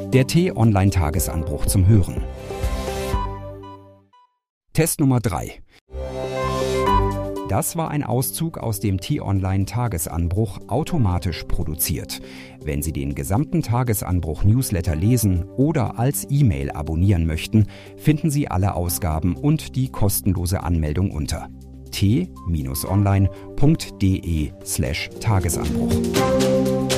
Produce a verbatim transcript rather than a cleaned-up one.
Der T-Online-Tagesanbruch zum Hören. Test Nummer drei. Das war ein Auszug aus dem T-Online-Tagesanbruch, automatisch produziert. Wenn Sie den gesamten Tagesanbruch-Newsletter lesen oder als E-Mail abonnieren möchten, finden Sie alle Ausgaben und die kostenlose Anmeldung unter t-online punkt de slash Tagesanbruch.